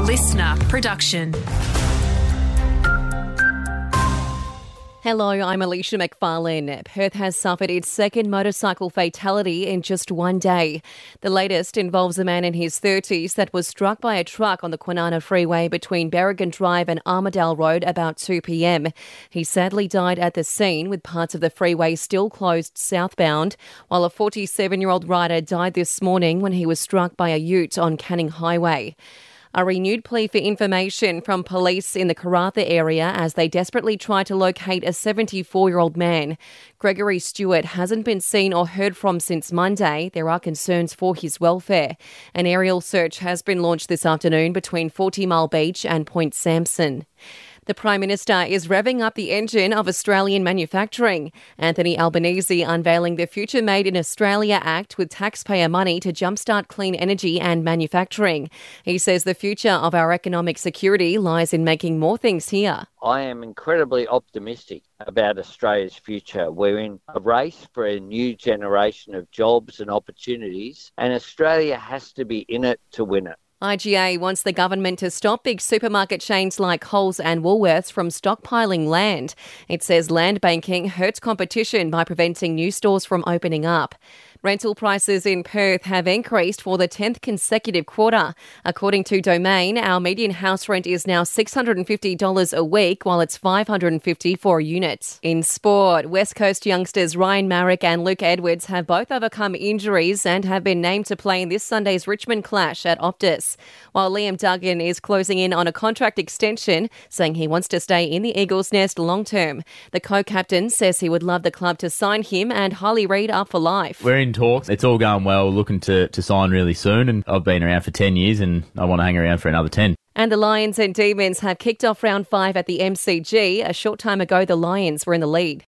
listener production. Hello, I'm Alicia McFarlane. Perth has suffered its second motorcycle fatality in just one day. The latest involves a man in his 30s that was struck by a truck on the Kwinana Freeway between Berrigan Drive and Armadale Road about 2 p.m. He sadly died at the scene, with parts of the freeway still closed southbound, while a 47-year-old rider died this morning when he was struck by a ute on Canning Highway. A renewed plea for information from police in the Karratha area as they desperately try to locate a 74-year-old man. Gregory Stewart hasn't been seen or heard from since Monday. There are concerns for his welfare. An aerial search has been launched this afternoon between 40 Mile Beach and Point Sampson. The Prime Minister is revving up the engine of Australian manufacturing. Anthony Albanese unveiling the Future Made in Australia Act with taxpayer money to jumpstart clean energy and manufacturing. He says the future of our economic security lies in making more things here. I am incredibly optimistic about Australia's future. We're in a race for a new generation of jobs and opportunities, and Australia has to be in it to win it. IGA wants the government to stop big supermarket chains like Coles and Woolworths from stockpiling land. It says land banking hurts competition by preventing new stores from opening up. Rental prices in Perth have increased for the 10th consecutive quarter. According to Domain, our median house rent is now $650 a week, while it's $550 for a unit. In sport, West Coast youngsters Ryan Marrick and Luke Edwards have both overcome injuries and have been named to play in this Sunday's Richmond clash at Optus, while Liam Duggan is closing in on a contract extension, saying he wants to stay in the Eagles' nest long term. The co-captain says he would love the club to sign him and Harley Reid up for life. We're in talks. It's all going well. Looking to sign really soon, and I've been around for 10 years and I want to hang around for another 10. And the Lions and Demons have kicked off round 5 at the MCG. A short time ago, the Lions were in the lead.